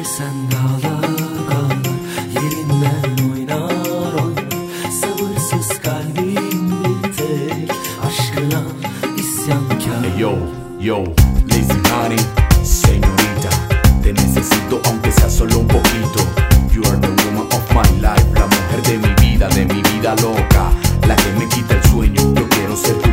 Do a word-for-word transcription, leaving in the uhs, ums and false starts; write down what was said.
Sen dağlar dağlar yerinden oynar oynar. Sabırsız kalbim bir tek aşkına isyankar. Hey yo, yo, lazy honey, señorita, te necesito aunque sea solo un poquito. You are the woman of my life, la mujer de mi vida, de mi vida loca, la que me quita el sueño. Yo quiero ser tu